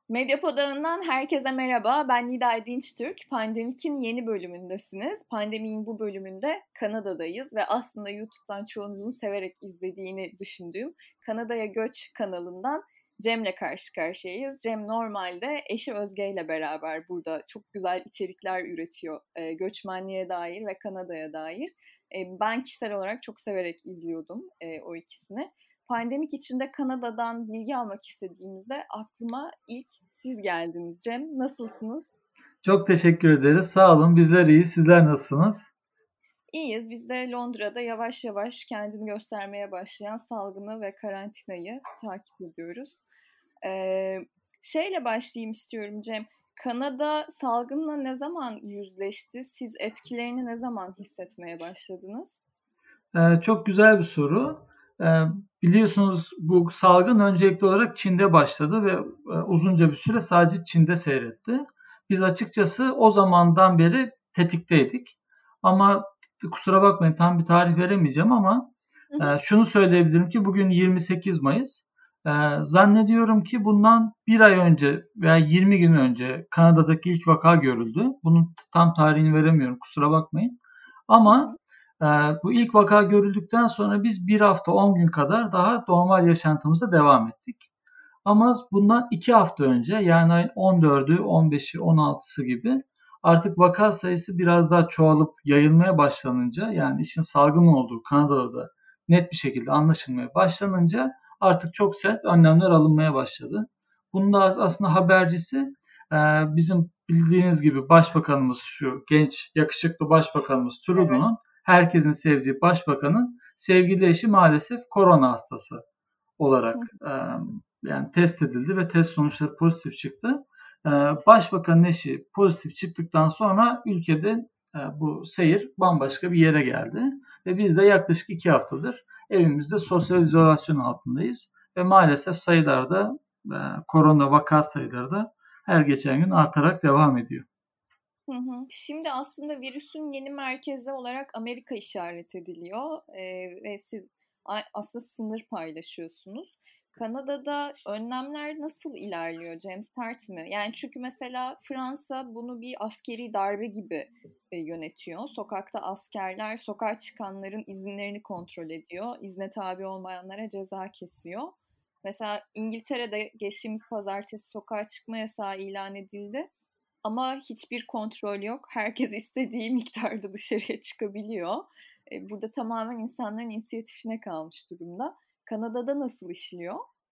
Medyapod ağından herkese merhaba. Ben Nida Dinçtürk. Pandemik'in yeni bölümündesiniz. Pandemik'in bu bölümünde Kanada'dayız ve aslında YouTube'dan çoğunuzun severek izlediğini düşündüğüm Kanada'ya Göç kanalından Cem'le karşı karşıyayız. Cem normalde eşi Özge ile beraber burada çok güzel içerikler üretiyor. Göçmenliğe dair ve Kanada'ya dair. Ben kişisel olarak çok severek izliyordum o ikisini. Pandemik içinde Kanada'dan bilgi almak istediğimizde aklıma ilk siz geldiniz Cem. Nasılsınız? Çok teşekkür ederiz. Sağ olun. Bizler iyiyiz. Sizler nasılsınız? İyiyiz. Biz de Londra'da yavaş yavaş kendini göstermeye başlayan salgını ve karantinayı takip ediyoruz. Ee, Şeyle başlayayım istiyorum Cem. Kanada salgınla ne zaman yüzleşti? Siz etkilerini ne zaman hissetmeye başladınız? Çok güzel bir soru. Ee, Biliyorsunuz bu salgın öncelikli olarak Çin'de başladı ve uzunca bir süre sadece Çin'de seyretti. Biz açıkçası o zamandan beri tetikteydik. Ama kusura bakmayın tam bir tarih veremeyeceğim ama Hı hı. şunu söyleyebilirim ki bugün 28 Mayıs. Zannediyorum ki bundan bir ay önce veya 20 gün önce Kanada'daki ilk vaka görüldü. Bunun tam tarihini veremiyorum kusura bakmayın. Hı Ama hı. bu ilk vaka görüldükten sonra biz bir hafta 10 gün kadar daha normal yaşantımıza devam ettik. Ama bundan 2 hafta önce yani ayın 14'ü, 15'i, 16'sı gibi artık vaka sayısı biraz daha çoğalıp yayılmaya başlanınca yani işin salgın olduğu Kanada'da da net bir şekilde anlaşılmaya başlanınca artık çok sert önlemler alınmaya başladı. Bunun da aslında habercisi bizim bildiğiniz gibi başbakanımız şu genç yakışıklı başbakanımız Evet. Trudeau'nun herkesin sevdiği başbakanın sevgili eşi maalesef korona hastası Hı olarak hı. yani test edildi ve test sonuçları pozitif çıktı. Başbakanın eşi pozitif çıktıktan sonra ülkede bu seyir bambaşka bir yere geldi ve biz de yaklaşık 2 haftadır evimizde sosyal izolasyon altındayız ve maalesef sayılarda korona vaka sayıları da her geçen gün artarak devam ediyor. Hı hı. Şimdi aslında virüsün yeni merkezi olarak Amerika işaret ediliyor ve siz aslında sınır paylaşıyorsunuz. Kanada'da önlemler nasıl ilerliyor James Sert mi? Yani çünkü mesela Fransa bunu bir askeri darbe gibi yönetiyor. Sokakta askerler sokağa çıkanların izinlerini kontrol ediyor. İzne tabi olmayanlara ceza kesiyor. Mesela İngiltere'de geçtiğimiz pazartesi sokağa çıkma yasağı ilan edildi. Ama hiçbir kontrol yok. Herkes istediği miktarda dışarıya çıkabiliyor. Burada tamamen insanların inisiyatifine kalmış durumda. Kanada'da nasıl işliyor?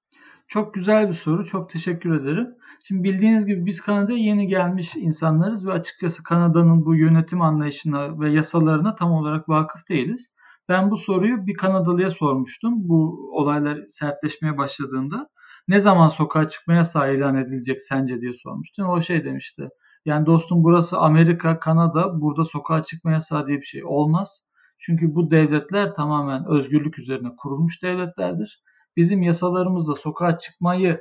Çok güzel bir soru. Çok teşekkür ederim. Şimdi bildiğiniz gibi biz Kanada'ya yeni gelmiş insanlarız ve açıkçası Kanada'nın bu yönetim anlayışına ve yasalarına tam olarak vakıf değiliz. Ben bu soruyu bir Kanadalıya sormuştum. Bu olaylar sertleşmeye başladığında ne zaman sokağa çıkma yasağı ilan edilecek sence diye sormuştum. O şey demişti. Yani dostum burası Amerika, Kanada. Burada sokağa çıkma yasağı diye bir şey olmaz. Çünkü bu devletler tamamen özgürlük üzerine kurulmuş devletlerdir. Bizim yasalarımızda sokağa çıkmayı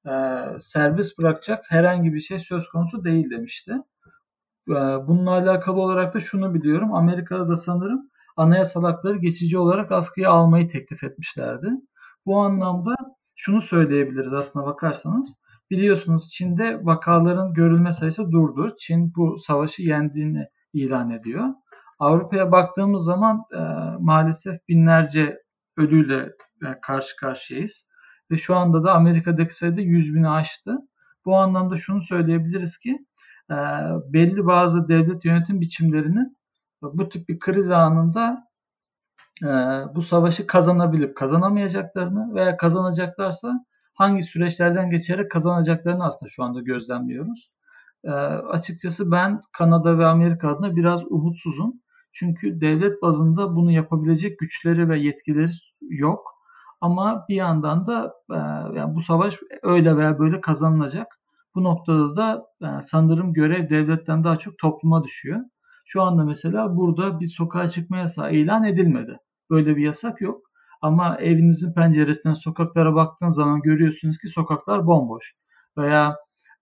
serbest bırakacak herhangi bir şey söz konusu değil demişti. Bununla alakalı olarak da şunu biliyorum. Amerika'da da sanırım anayasal hakları geçici olarak askıya almayı teklif etmişlerdi. Bu anlamda şunu söyleyebiliriz aslına bakarsanız. Biliyorsunuz Çin'de vakaların görülme sayısı durdu. Çin bu savaşı yendiğini ilan ediyor. Avrupa'ya baktığımız zaman maalesef binlerce ölüyle karşı karşıyayız. Ve şu anda da Amerika'daki sayıda 100 bini aştı. Bu anlamda şunu söyleyebiliriz ki e, belli bazı devlet yönetim biçimlerinin bu tip bir kriz anında e, bu savaşı kazanabilip kazanamayacaklarını veya kazanacaklarsa hangi süreçlerden geçerek kazanacaklarını aslında şu anda gözlemliyoruz. Açıkçası ben Kanada ve Amerika adına biraz umutsuzum. Çünkü devlet bazında bunu yapabilecek güçleri ve yetkileri yok. Ama bir yandan da yani bu savaş öyle veya böyle kazanılacak. Bu noktada da sanırım görev devletten daha çok topluma düşüyor. Şu anda mesela burada bir sokağa çıkma yasağı ilan edilmedi. Böyle bir yasak yok. Ama evinizin penceresinden sokaklara baktığın zaman görüyorsunuz ki sokaklar bomboş. Veya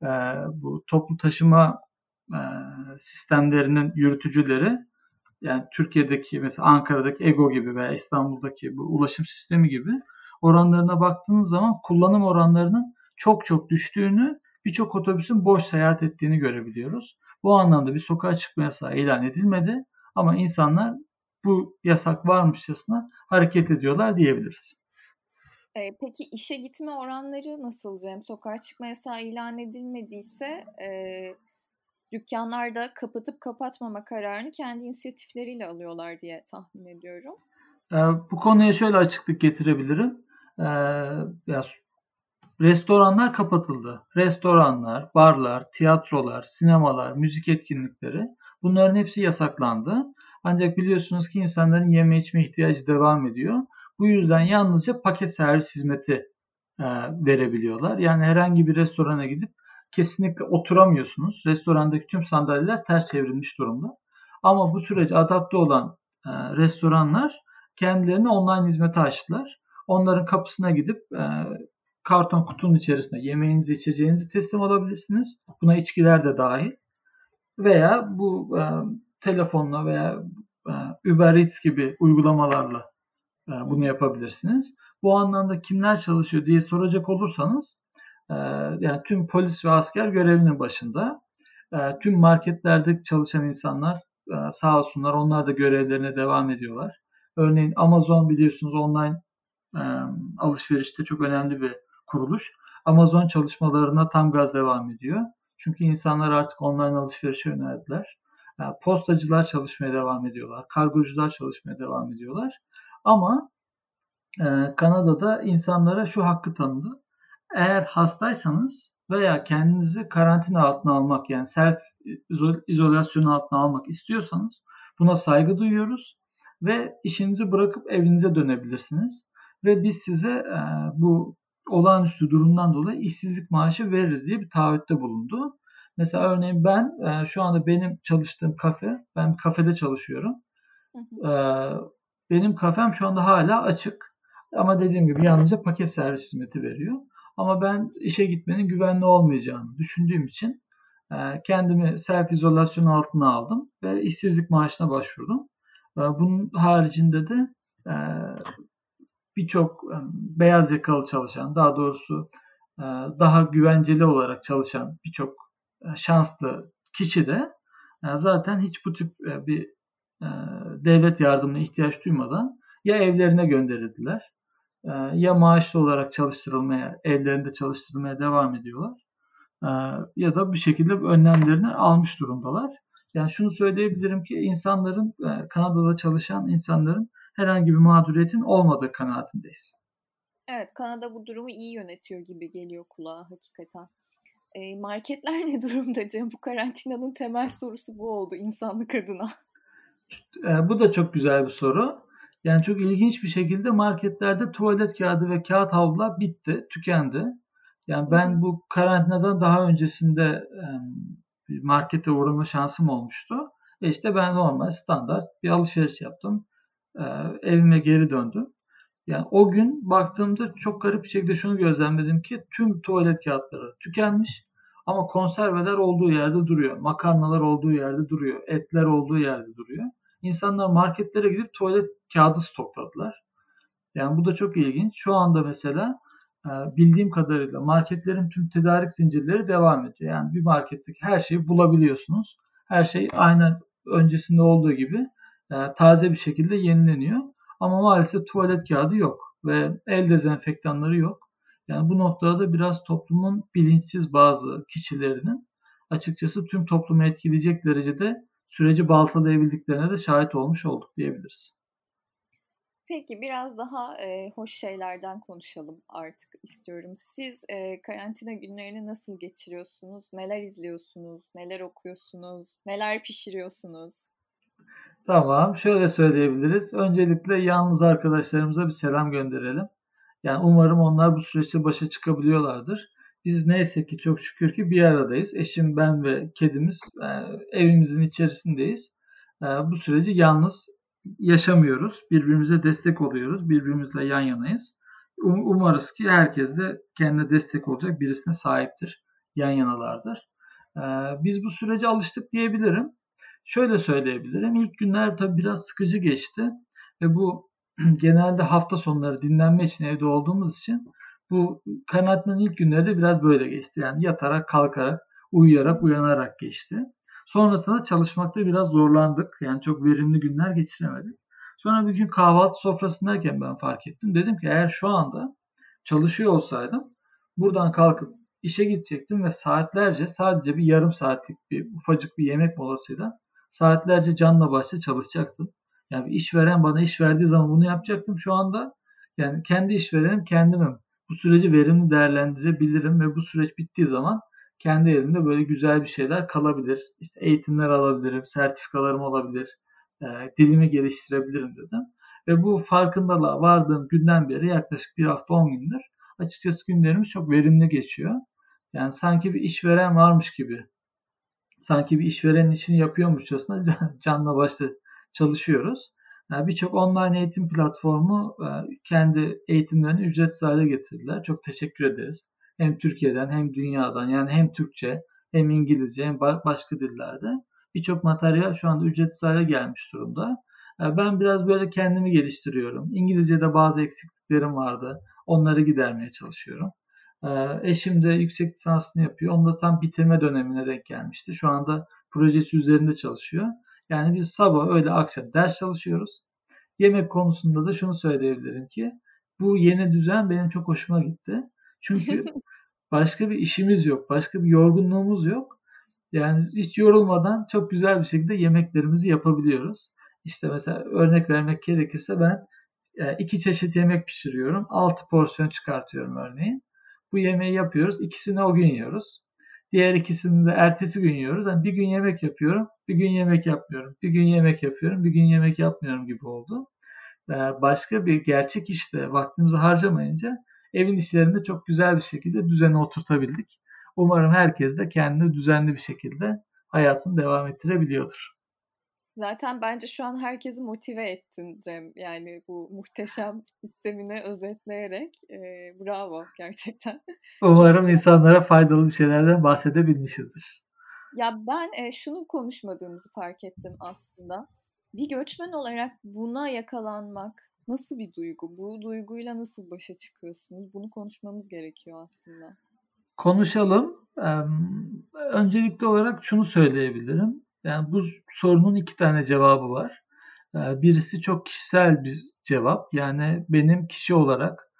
bu toplu taşıma e, sistemlerinin yürütücüleri yani Türkiye'deki mesela Ankara'daki EGO gibi veya İstanbul'daki bu ulaşım sistemi gibi oranlarına baktığınız zaman kullanım oranlarının çok çok düştüğünü birçok otobüsün boş seyahat ettiğini görebiliyoruz. Bu anlamda bir sokağa çıkma yasağı ilan edilmedi ama insanlar bu yasak varmışçasına hareket ediyorlar diyebiliriz. Peki işe gitme oranları nasıl Cem? Sokağa çıkma yasağı ilan edilmediyse dükkanlar da kapatıp kapatmama kararını kendi inisiyatifleriyle alıyorlar diye tahmin ediyorum. Bu konuya şöyle açıklık getirebilirim. Ya, restoranlar kapatıldı. Restoranlar, barlar, tiyatrolar, sinemalar, müzik etkinlikleri bunların hepsi yasaklandı. Ancak biliyorsunuz ki insanların yeme içme ihtiyacı devam ediyor. Bu yüzden yalnızca paket servis hizmeti verebiliyorlar. Yani herhangi bir restorana gidip kesinlikle oturamıyorsunuz. Restorandaki tüm sandalyeler ters çevrilmiş durumda. Ama bu sürece adapte olan restoranlar kendilerini online hizmete açtılar. Onların kapısına gidip karton kutunun içerisinde yemeğinizi, içeceğinizi teslim alabilirsiniz. Buna içkiler de dahil. Veya bu telefonla veya Uber Eats gibi uygulamalarla bunu yapabilirsiniz. Bu anlamda kimler çalışıyor diye soracak olursanız yani tüm polis ve asker görevinin başında. Tüm marketlerde çalışan insanlar sağ olsunlar onlar da görevlerine devam ediyorlar. Örneğin Amazon biliyorsunuz online alışverişte çok önemli bir kuruluş. Amazon çalışmalarına tam gaz devam ediyor. Çünkü insanlar artık online alışverişe yöneldiler. Postacılar çalışmaya devam ediyorlar. Kargocular çalışmaya devam ediyorlar. Ama Kanada'da insanlara şu hakkı tanıdı. Eğer hastaysanız veya kendinizi karantina altına almak yani self izolasyon altına almak istiyorsanız buna saygı duyuyoruz ve işinizi bırakıp evinize dönebilirsiniz. Ve biz size bu olağanüstü durumdan dolayı işsizlik maaşı veririz diye bir taahhütte bulundu. Mesela örneğin ben şu anda benim çalıştığım kafe, ben bir kafede çalışıyorum. Benim kafem şu anda hala açık. Ama dediğim gibi yalnızca paket servis hizmeti veriyor. Ama ben işe gitmenin güvenli olmayacağını düşündüğüm için kendimi self izolasyon altına aldım ve işsizlik maaşına başvurdum. Bunun haricinde de birçok beyaz yakalı çalışan, daha doğrusu daha güvenceli olarak çalışan birçok şanslı kişi de zaten hiç bu tip bir devlet yardımına ihtiyaç duymadan ya evlerine gönderildiler ya maaşlı olarak çalıştırılmaya, evlerinde çalıştırılmaya devam ediyorlar ya da bir şekilde önlemlerini almış durumdalar. Yani şunu söyleyebilirim ki insanların, Kanada'da çalışan insanların herhangi bir mağduriyetin olmadığı kanaatindeyiz. Evet, Kanada bu durumu iyi yönetiyor gibi geliyor kulağa hakikaten. Marketler ne durumda Cem? Bu karantinanın temel sorusu bu oldu insanlık adına. Bu da çok güzel bir soru. Yani çok ilginç bir şekilde marketlerde tuvalet kağıdı ve kağıt havlular bitti, tükendi. Yani ben bu karantinadan daha öncesinde bir markete uğrama şansım olmuştu. İşte ben normal standart bir alışveriş yaptım. Evime geri döndüm. Yani o gün baktığımda çok garip bir şekilde şunu gözlemledim ki tüm tuvalet kağıtları tükenmiş ama konserveler olduğu yerde duruyor. Makarnalar olduğu yerde duruyor. Etler olduğu yerde duruyor. İnsanlar marketlere gidip tuvalet kağıdı stokladılar. Yani bu da çok ilginç. Şu anda mesela bildiğim kadarıyla marketlerin tüm tedarik zincirleri devam ediyor. Yani bir marketteki her şeyi bulabiliyorsunuz. Her şey aynı öncesinde olduğu gibi taze bir şekilde yenileniyor. Ama maalesef tuvalet kağıdı yok ve el dezenfektanları yok. Yani bu noktada da biraz toplumun bilinçsiz bazı kişilerinin açıkçası tüm toplumu etkileyecek derecede süreci baltalayabildiklerine de şahit olmuş olduk diyebiliriz. Peki biraz daha hoş şeylerden konuşalım artık istiyorum. Siz karantina günlerini nasıl geçiriyorsunuz? Neler izliyorsunuz? Neler okuyorsunuz? Neler pişiriyorsunuz? Tamam, şöyle söyleyebiliriz. Öncelikle yalnız arkadaşlarımıza bir selam gönderelim. Yani umarım onlar bu süreçte başa çıkabiliyorlardır. Biz neyse ki çok şükür ki bir aradayız. Eşim, ben ve kedimiz evimizin içerisindeyiz. Bu süreci yalnız yaşamıyoruz. Birbirimize destek oluyoruz. Birbirimizle yan yanayız. Umarız ki herkes de kendine destek olacak birisine sahiptir. Yan yanalardır. Biz bu sürece alıştık diyebilirim. Şöyle söyleyebilirim. İlk günler tabii biraz sıkıcı geçti ve bu genelde hafta sonları dinlenme için evde olduğumuz için Bu karantinanın ilk günleri de biraz böyle geçti. Yani yatarak, kalkarak, uyuyarak, uyanarak geçti. Sonrasında çalışmakta biraz zorlandık. Yani çok verimli günler geçiremedik. Sonra bir gün kahvaltı sofrasındayken ben fark ettim. Dedim ki eğer şu anda çalışıyor olsaydım buradan kalkıp işe gidecektim ve saatlerce sadece bir yarım saatlik bir ufacık bir yemek molasıyla saatlerce canla başla çalışacaktım. Yani bir işveren bana iş verdiği zaman bunu yapacaktım. Şu anda yani kendi işverenim kendimim. Bu süreci verimli değerlendirebilirim ve bu süreç bittiği zaman kendi elimde böyle güzel bir şeyler kalabilir. İşte eğitimler alabilirim, sertifikalarım olabilir, dilimi geliştirebilirim dedim. Ve bu farkındalığa vardığım günden beri yaklaşık bir hafta 10 gündür açıkçası günlerimiz çok verimli geçiyor. Yani sanki bir işveren varmış gibi, sanki bir işverenin işini yapıyormuşçasına canla başla çalışıyoruz. Yani birçok online eğitim platformu kendi eğitimlerini ücretsiz hale getirdiler. Çok teşekkür ederiz. Hem Türkiye'den hem dünyadan, yani hem Türkçe hem İngilizce hem başka dillerde birçok materyal şu anda ücretsiz hale gelmiş durumda. Ben biraz böyle kendimi geliştiriyorum. İngilizce'de bazı eksikliklerim vardı. Onları gidermeye çalışıyorum. Eşim de yüksek lisansını yapıyor. Onun da tam bitirme dönemine denk gelmişti. Şu anda projesi üzerinde çalışıyor. Yani biz sabah, öğle, akşam ders çalışıyoruz. Yemek konusunda da şunu söyleyebilirim ki bu yeni düzen benim çok hoşuma gitti. Çünkü başka bir işimiz yok, başka bir yorgunluğumuz yok. Yani hiç yorulmadan çok güzel bir şekilde yemeklerimizi yapabiliyoruz. İşte mesela örnek vermek gerekirse ben 2 çeşit yemek pişiriyorum. 6 porsiyon çıkartıyorum örneğin. Bu yemeği yapıyoruz. İkisini o gün yiyoruz. Diğer ikisini de ertesi gün yiyoruz. Yani bir gün yemek yapıyorum, bir gün yemek yapmıyorum. Bir gün yemek yapıyorum, bir gün yemek yapmıyorum gibi oldu. Başka bir gerçek işte vaktimizi harcamayınca evin işlerinde çok güzel bir şekilde düzene oturtabildik. Umarım herkes de kendini düzenli bir şekilde hayatını devam ettirebiliyordur. Zaten bence şu an herkesi motive ettin Cem. Yani bu muhteşem sistemini özetleyerek. Bravo gerçekten. Çok Umarım güzel. insanlara faydalı bir şeylerden bahsedebilmişizdir. Ya ben şunu konuşmadığımızı fark ettim aslında. Bir göçmen olarak buna yakalanmak nasıl bir duygu? Bu duyguyla nasıl başa çıkıyorsunuz? Bunu konuşmamız gerekiyor aslında. Konuşalım. Öncelikli olarak şunu söyleyebilirim. Yani bu sorunun 2 tane cevabı var. Birisi çok kişisel bir cevap. Yani benim kişi olarak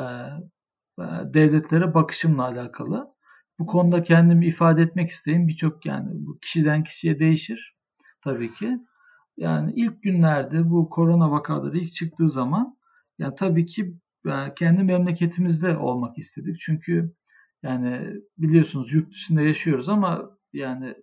devletlere bakışımla alakalı. Bu Hı hı. konuda kendimi ifade etmek isteğim birçok, yani bu kişiden kişiye değişir tabii ki. Yani ilk günlerde bu korona vakaları ilk çıktığı zaman yani tabii ki kendi memleketimizde olmak istedik. Çünkü yani biliyorsunuz yurt dışında yaşıyoruz ama yani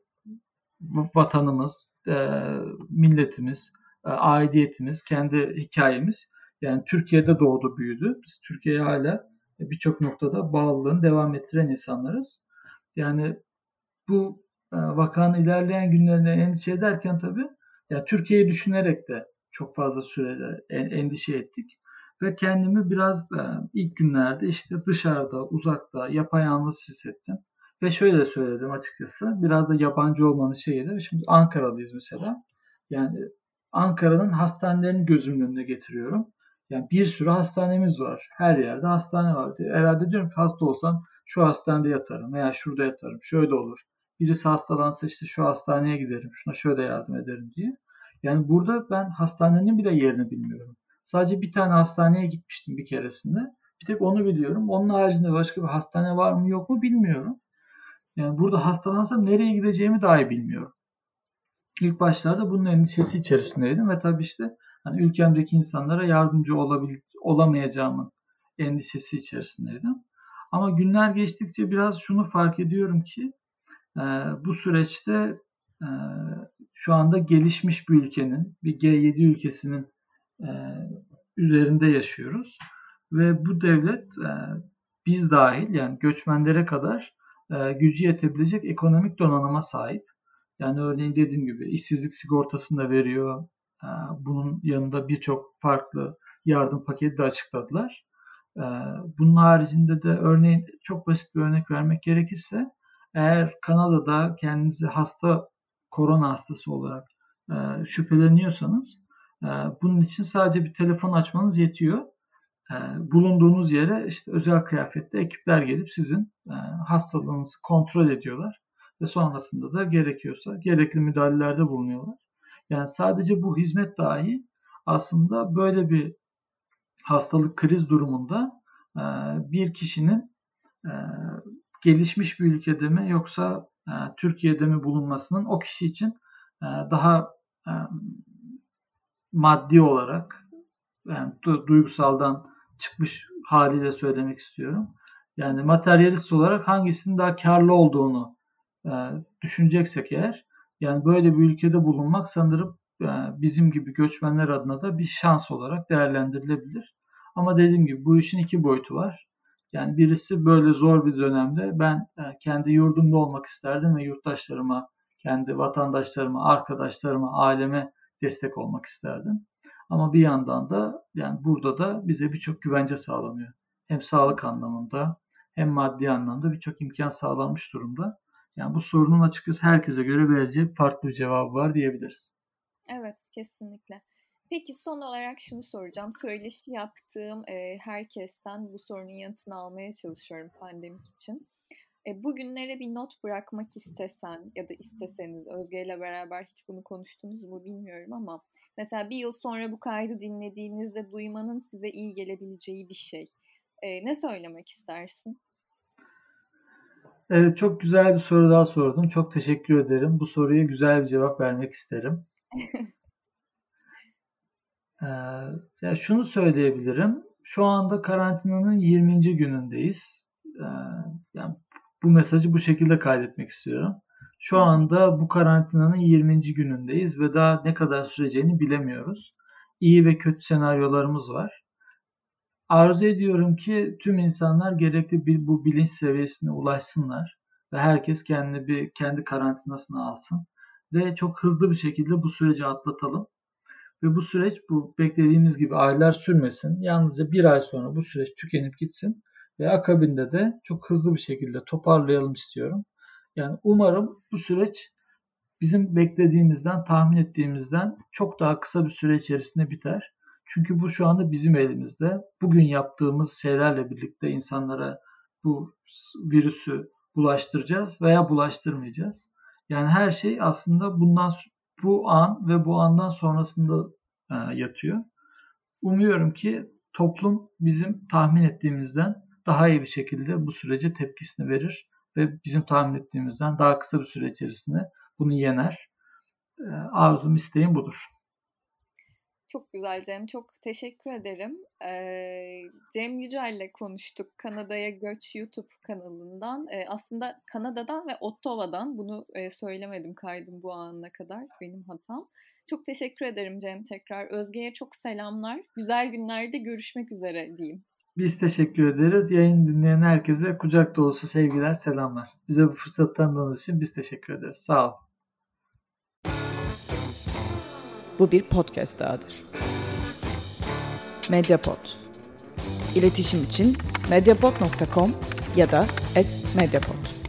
vatanımız, milletimiz, aidiyetimiz, kendi hikayemiz yani Türkiye'de doğdu büyüdü. Biz Türkiye'ye hala birçok noktada bağlılığını devam ettiren insanlarız. Yani bu vakanın ilerleyen günlerine endişe ederken tabii ya Türkiye'yi düşünerek de çok fazla sürede endişe ettik. Ve kendimi biraz ilk günlerde işte dışarıda, uzakta, yapayalnız hissettim. Ve şöyle söyledim açıkçası. Biraz da yabancı olmanın şeyidir. Şimdi Ankaralıyız mesela. Yani Ankara'nın hastanelerini gözümün önüne getiriyorum. Yani bir sürü hastanemiz var. Her yerde hastane var. Herhalde diyorum ki hasta olsam şu hastanede yatarım veya şurada yatarım. Şöyle olur. Birisi hastalansa işte şu hastaneye giderim. Şuna şöyle yardım ederim diye. Yani burada ben hastanenin bile yerini bilmiyorum. Sadece bir tane hastaneye gitmiştim bir keresinde. Bir tek onu biliyorum. Onun haricinde başka bir hastane var mı yok mu bilmiyorum. Yani burada hastalansam nereye gideceğimi dahi bilmiyorum. İlk başlarda bunun endişesi içerisindeydim ve tabii işte hani ülkemdeki insanlara yardımcı olamayacağımın endişesi içerisindeydim. Ama günler geçtikçe biraz şunu fark ediyorum ki bu süreçte e, şu anda gelişmiş bir ülkenin, bir G7 ülkesinin e, üzerinde yaşıyoruz. Ve bu devlet biz dahil yani göçmenlere kadar gücü yetebilecek ekonomik donanıma sahip. Yani örneğin dediğim gibi işsizlik sigortasını da veriyor. Bunun yanında birçok farklı yardım paketi de açıkladılar. Bunun haricinde de örneğin çok basit bir örnek vermek gerekirse eğer Kanada'da kendinizi korona hastası olarak şüpheleniyorsanız bunun için sadece bir telefon açmanız yetiyor. bulunduğunuz yere işte özel kıyafetli ekipler gelip sizin hastalığınızı kontrol ediyorlar ve sonrasında da gerekiyorsa gerekli müdahalelerde bulunuyorlar. Yani sadece bu hizmet dahi aslında böyle bir hastalık kriz durumunda bir kişinin gelişmiş bir ülkede mi yoksa Türkiye'de mi bulunmasının o kişi için daha maddi olarak, yani duygusaldan çıkmış haliyle söylemek istiyorum. Yani materyalist olarak hangisinin daha karlı olduğunu düşüneceksek eğer, yani böyle bir ülkede bulunmak sanırım bizim gibi göçmenler adına da bir şans olarak değerlendirilebilir. Ama dediğim gibi bu işin iki boyutu var. Yani birisi böyle zor bir dönemde ben kendi yurdumda olmak isterdim ve yurttaşlarıma, kendi vatandaşlarıma, arkadaşlarıma, aileme destek olmak isterdim. Ama bir yandan da yani burada da bize birçok güvence sağlanıyor. Hem sağlık anlamında hem maddi anlamda birçok imkan sağlanmış durumda. Yani bu sorunun açıkçası herkese göre verecek farklı bir cevabı var diyebiliriz. Evet, kesinlikle. Peki son olarak şunu soracağım. Söyleşi yaptığım herkesten bu sorunun yanıtını almaya çalışıyorum pandemik için. Bugünlere bir not bırakmak istesen ya da isteseniz, Özge ile beraber hiç bunu konuştunuz mu bilmiyorum ama mesela bir yıl sonra bu kaydı dinlediğinizde duymanın size iyi gelebileceği bir şey. Ne söylemek istersin? Evet, çok güzel bir soru daha sordun. Çok teşekkür ederim. Bu soruya güzel bir cevap vermek isterim. Ya şunu söyleyebilirim. Şu anda karantinanın 20. günündeyiz. Yani bu mesajı bu şekilde kaydetmek istiyorum. Şu anda bu karantinanın 20. günündeyiz ve daha ne kadar süreceğini bilemiyoruz. İyi ve kötü senaryolarımız var. Arzu ediyorum ki tüm insanlar gerekli bu bilinç seviyesine ulaşsınlar ve herkes kendi karantinasını alsın ve çok hızlı bir şekilde bu süreci atlatalım. Ve bu süreç bu beklediğimiz gibi aylar sürmesin. Yalnızca bir ay sonra bu süreç tükenip gitsin ve akabinde de çok hızlı bir şekilde toparlayalım istiyorum. Yani umarım bu süreç bizim beklediğimizden, tahmin ettiğimizden çok daha kısa bir süre içerisinde biter. Çünkü bu şu anda bizim elimizde. Bugün yaptığımız şeylerle birlikte insanlara bu virüsü bulaştıracağız veya bulaştırmayacağız. Yani her şey aslında bu an ve bu andan sonrasında yatıyor. Umuyorum ki toplum bizim tahmin ettiğimizden daha iyi bir şekilde bu sürece tepkisini verir ve bizim tahmin ettiğimizden daha kısa bir süre içerisinde bunu yener. Arzum, isteğim budur. Çok güzel Cem, çok teşekkür ederim. Cem Yücel ile konuştuk Kanada'ya Göç YouTube kanalından. Aslında Kanada'dan ve Ottawa'dan, bunu söylemedim kaydım bu anına kadar, benim hatam. Çok teşekkür ederim Cem tekrar. Özge'ye çok selamlar. Güzel günlerde görüşmek üzere diyeyim. Biz teşekkür ederiz. Yayın dinleyen herkese kucak dolusu sevgiler, selamlar. Bize bu fırsatı tanıdığınız için biz teşekkür ederiz. Sağ olun. Bu bir podcast dahadır. Mediapod. İletişim için mediapod.com ya da @mediapod.